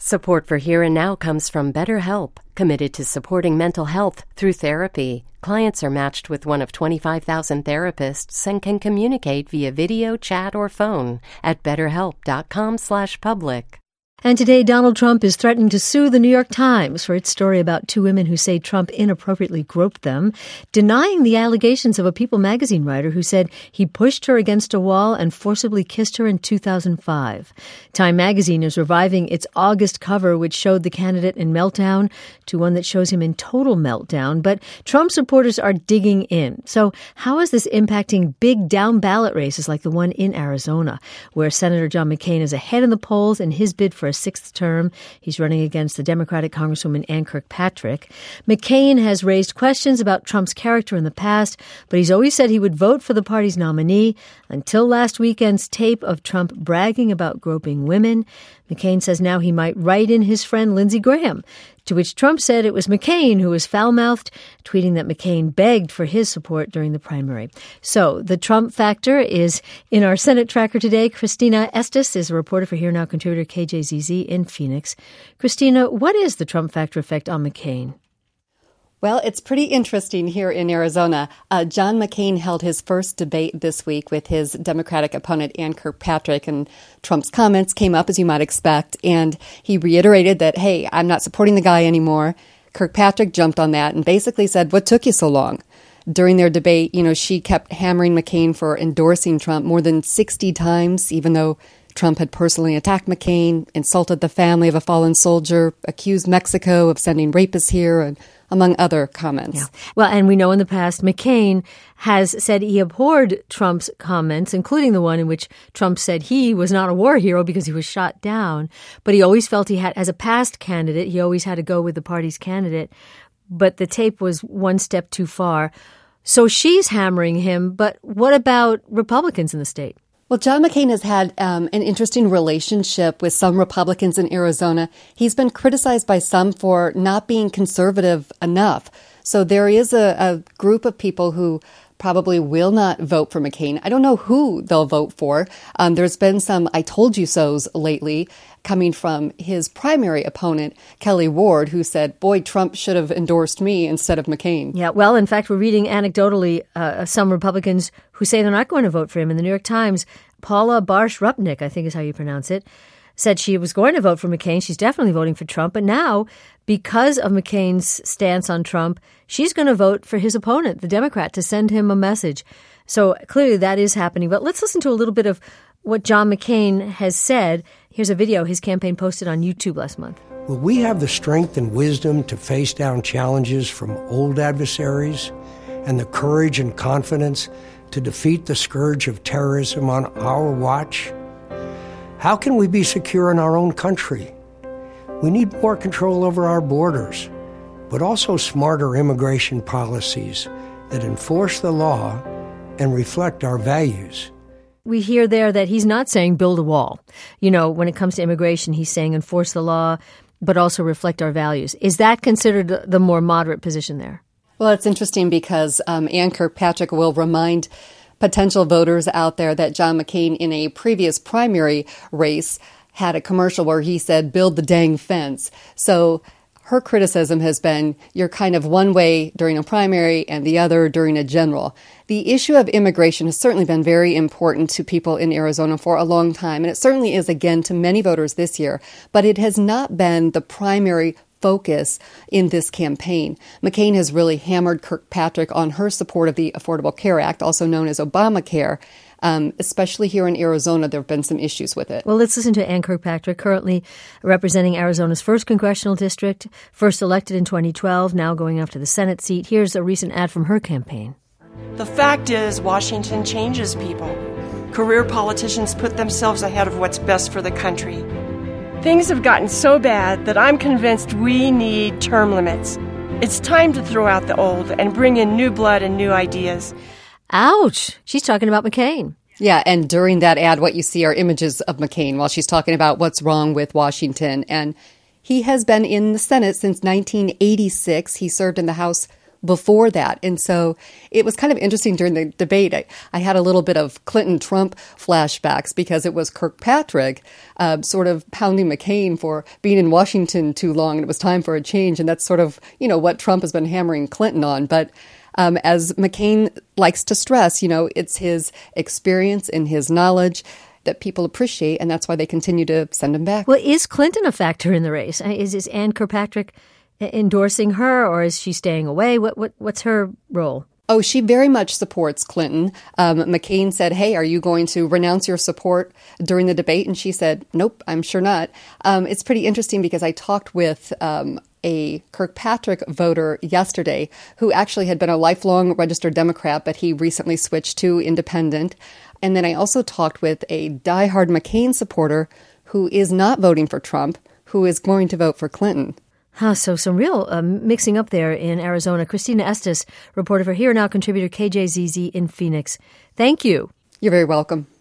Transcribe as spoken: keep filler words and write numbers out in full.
Support for Here and Now comes from BetterHelp, committed to supporting mental health through therapy. Clients are matched with one of twenty-five thousand therapists and can communicate via video, chat, or phone at betterhelp.com slash public. And today, Donald Trump is threatening to sue the New York Times for its story about two women who say Trump inappropriately groped them, denying the allegations of a People magazine writer who said he pushed her against a wall and forcibly kissed her in two thousand five. Time magazine is reviving its August cover, which showed the candidate in meltdown, to one that shows him in total meltdown. But Trump supporters are digging in. So how is this impacting big down-ballot races like the one in Arizona, where Senator John McCain is ahead in the polls in his bid for a sixth term? He's running against the Democratic Congresswoman Ann Kirkpatrick. McCain has raised questions about Trump's character in the past, but he's always said he would vote for the party's nominee until last weekend's tape of Trump bragging about groping women. McCain says now he might write in his friend Lindsey Graham, to which Trump said it was McCain who was foul-mouthed, tweeting that McCain begged for his support during the primary. So the Trump factor is in our Senate tracker today. Christina Estes is a reporter for Here Now contributor K J Z Z in Phoenix. Christina, what is the Trump factor effect on McCain? Well, it's pretty interesting here in Arizona. Uh, John McCain held his first debate this week with his Democratic opponent, Ann Kirkpatrick, and Trump's comments came up, as you might expect, and he reiterated that, hey, I'm not supporting the guy anymore. Kirkpatrick jumped on that and basically said, what took you so long? During their debate, you know, she kept hammering McCain for endorsing Trump more than sixty times, even though Trump had personally attacked McCain, insulted the family of a fallen soldier, accused Mexico of sending rapists here, and among other comments. Yeah. Well, and we know in the past, McCain has said he abhorred Trump's comments, including the one in which Trump said he was not a war hero because he was shot down. But he always felt he had, as a past candidate, he always had to go with the party's candidate. But the tape was one step too far. So she's hammering him. But what about Republicans in the state? Well, John McCain has had um, an interesting relationship with some Republicans in Arizona. He's been criticized by some for not being conservative enough. So there is a, a group of people who probably will not vote for McCain. I don't know who they'll vote for. Um, there's been some I told you so's lately coming from his primary opponent, Kelly Ward, who said, boy, Trump should have endorsed me instead of McCain. Yeah, well, in fact, we're reading anecdotally uh, some Republicans who say they're not going to vote for him. In the New York Times, Paula Barsh-Rupnick, I think is how you pronounce it, said she was going to vote for McCain. She's definitely voting for Trump. But now, because of McCain's stance on Trump, she's going to vote for his opponent, the Democrat, to send him a message. So clearly that is happening. But let's listen to a little bit of what John McCain has said. Here's a video his campaign posted on YouTube last month. Will we have the strength and wisdom to face down challenges from old adversaries and the courage and confidence to defeat the scourge of terrorism on our watch? How can we be secure in our own country? We need more control over our borders, but also smarter immigration policies that enforce the law and reflect our values. We hear there that he's not saying build a wall. You know, when it comes to immigration, he's saying enforce the law, but also reflect our values. Is that considered the more moderate position there? Well, it's interesting because um, Ann Kirkpatrick will remind potential voters out there that John McCain in a previous primary race had a commercial where he said, build the dang fence. So her criticism has been you're kind of one way during a primary and the other during a general. The issue of immigration has certainly been very important to people in Arizona for a long time, and it certainly is again to many voters this year, but it has not been the primary focus in this campaign. McCain has really hammered Kirkpatrick on her support of the Affordable Care Act, also known as Obamacare. Um, especially here in Arizona, there have been some issues with it. Well, let's listen to Ann Kirkpatrick, currently representing Arizona's first congressional district, first elected in twenty twelve, now going after the Senate seat. Here's a recent ad from her campaign. The fact is, Washington changes people. Career politicians put themselves ahead of what's best for the country. Things have gotten so bad that I'm convinced we need term limits. It's time to throw out the old and bring in new blood and new ideas. Ouch. She's talking about McCain. Yeah, and during that ad, what you see are images of McCain while she's talking about what's wrong with Washington. And he has been in the Senate since nineteen eighty-six. He served in the House before that. And so it was kind of interesting during the debate. I, I had a little bit of Clinton-Trump flashbacks because it was Kirkpatrick uh, sort of pounding McCain for being in Washington too long, and it was time for a change. And that's sort of, you know, what Trump has been hammering Clinton on. But um, as McCain likes to stress, you know, it's his experience and his knowledge that people appreciate, and that's why they continue to send him back. Well, is Clinton a factor in the race? Is, is Ann Kirkpatrick endorsing her, or is she staying away? What, what what's her role? Oh, she very much supports Clinton. Um, McCain said, hey, are you going to renounce your support during the debate? And she said, nope, I'm sure not. Um, it's pretty interesting because I talked with um, a Kirkpatrick voter yesterday who actually had been a lifelong registered Democrat, but he recently switched to independent. And then I also talked with a diehard McCain supporter who is not voting for Trump, who is going to vote for Clinton. Huh, so some real uh, mixing up there in Arizona. Christina Estes, reporter for Here Now contributor K J Z Z in Phoenix. Thank you. You're very welcome.